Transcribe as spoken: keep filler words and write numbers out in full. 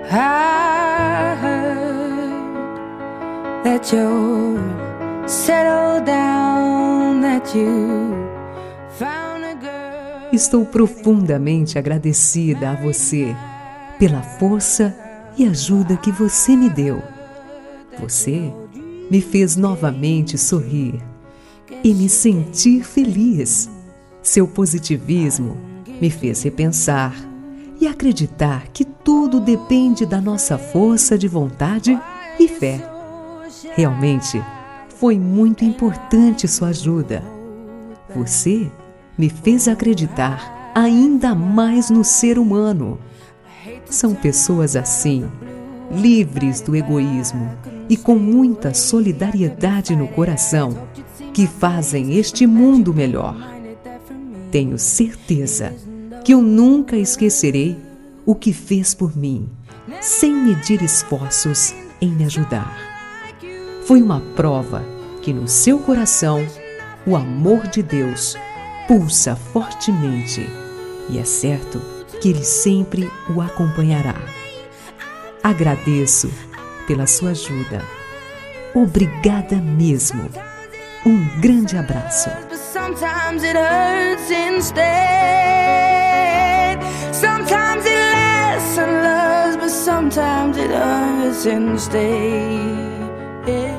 I heard that you're settled down, that you found a girl. Estou profundamente agradecida a você pela força e ajuda que você me deu. Você me fez novamente sorrir e me sentir feliz. Seu positivismo me fez repensar e acreditar que tudo depende da nossa força de vontade e fé. Realmente, foi muito importante sua ajuda. Você me fez acreditar ainda mais no ser humano. São pessoas assim, livres do egoísmo e com muita solidariedade no coração, que fazem este mundo melhor. Tenho certeza que eu nunca esquecerei o que fez por mim, sem medir esforços em me ajudar. Foi uma prova que no seu coração o amor de Deus pulsa fortemente e é certo que Ele sempre o acompanhará. Agradeço pela sua ajuda. Obrigada mesmo. Um grande abraço. Sometimes it hurts instead. Sometimes it lasts and loves, but sometimes it hurts instead.